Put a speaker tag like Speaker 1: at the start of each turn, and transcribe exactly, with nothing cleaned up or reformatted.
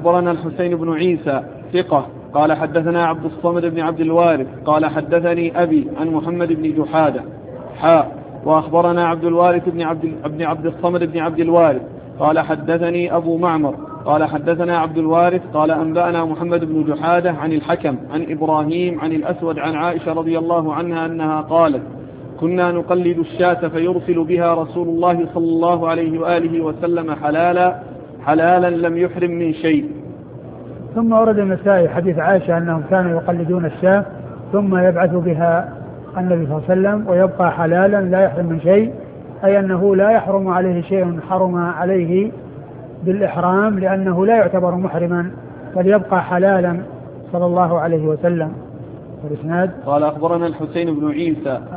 Speaker 1: أخبرنا الحسين بن عيسى ثقة قال حدثنا عبد الصمد بن عبد الوارث قال حدثني أبي عن محمد بن جحادة حاء وأخبرنا عبد الوارث بن عبد, بن عبد الصمد بن عبد الوارث قال حدثني أبو معمر قال حدثنا عبد الوارث قال أنبأنا محمد بن جحادة عن الحكم عن إبراهيم عن الأسود عن عائشة رضي الله عنها أنها قالت كنا نقلد الشاة فيرسل بها رسول الله صلى الله عليه وآله وسلم حلالا حلالا لم يحرم من شيء.
Speaker 2: ثم ورد النسائي حديث عائشة أنهم كانوا يقلدون الشاة ثم يبعث بها النبي صلى الله عليه وسلم ويبقى حلالا لا يحرم من شيء، أي أنه لا يحرم عليه شيء حرم عليه بالإحرام لأنه لا يعتبر محرما بل يبقى حلالا صلى الله عليه وسلم. والإسناد
Speaker 1: قال أخبرنا الحسين بن عيسى